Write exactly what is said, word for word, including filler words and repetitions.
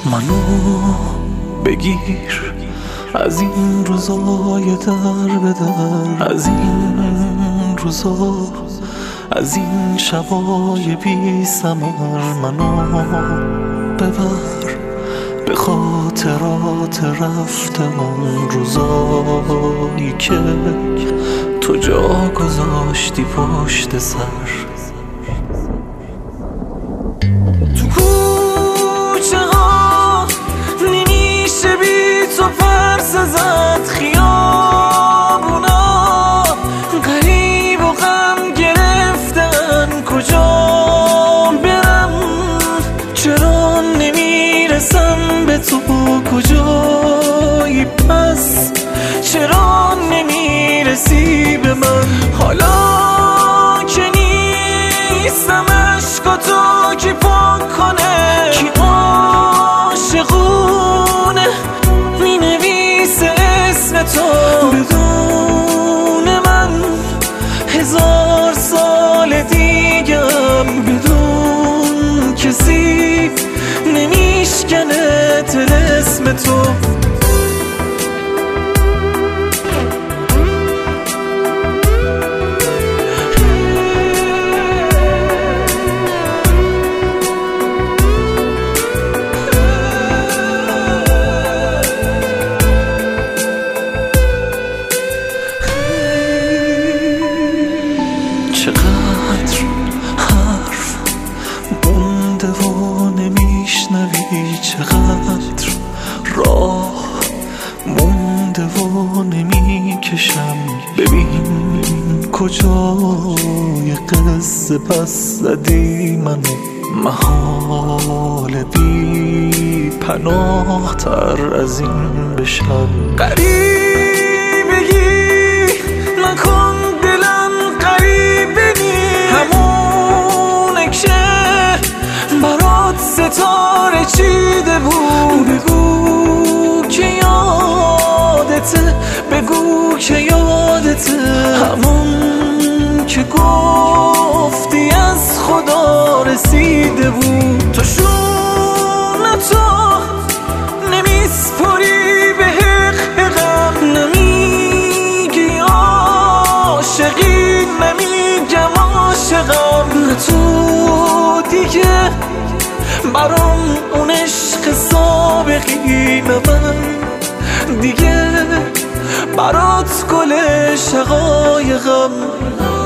منو بگیر از این روزای در به در، از این روزا، از این شبای بی ثمر. منو ببر به خاطرات رفته اون روزایی که تو جا گذاشتی پشت سر. تو کوچه ها نمیشه بی تو پرس زد، خیابونا غریب و غم گرفتن. کجا برم چرا نمیرسم به تو؟ کجایی پس چرا نمیرسی به من؟ حالا که نیستم عشقاتو کی پاک کنه؟ کی عاشقونه مینویسه اسم تو بدون من؟ هزار سال دیگم بدون کسی نمیشکنه طلسم تو. چقدر حرف مونده و نمیشنوی، چقدر راه مونده و نمیکشم. ببین کجای قصه پس زدی منو، محال بی پناه تر از این بشم. غریبگی نکن دلم غریبه نی، همونه که برات ستاره چیده بود. بگو که یادته، بگو که یادته، همون که گفتی از خدا رسیده بود. تو شونه تو نمیسپری به حق غم، نمیگی عاشقی نمیگم عاشقم. نه تو دیگه برام اون عشق سابقی، نه من دیگه برات گل شقایقم.